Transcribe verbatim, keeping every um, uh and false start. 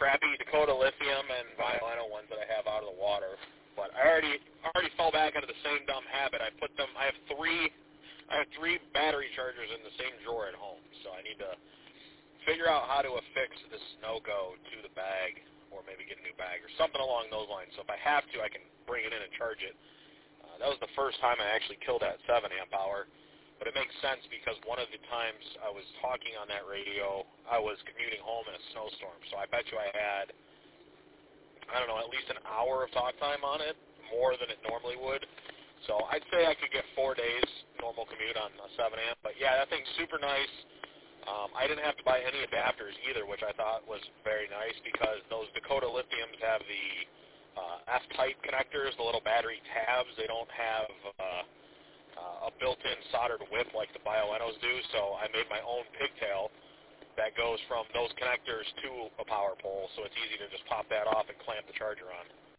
crappy Dakota Lithium and Violino ones that I have out of the water. But I already already fell back into the same dumb habit. I put them. I have three. I have three battery chargers in the same drawer at home. So I need to figure out how to affix the Snow-Go to the bag, or maybe get a new bag or something along those lines. So if I have to, I can bring it in and charge it. Uh, that was the first time I actually killed that seven amp hour. But it makes sense because one of the times I was talking on that radio, I was commuting home in a snowstorm. So I bet you I had, I don't know, at least an hour of talk time on it, more than it normally would. So I'd say I could get four days normal commute on a seven amp. But yeah, that thing's super nice. Um, I didn't have to buy any adapters either, which I thought was very nice because those Dakota Lithiums have the uh, F-type connectors, the little battery tabs. They don't have uh, uh, a built-in soldered whip like the Violinos do, so I made my own pigtail that goes from those connectors to a power pole, so it's easy to just pop that off and clamp the charger on.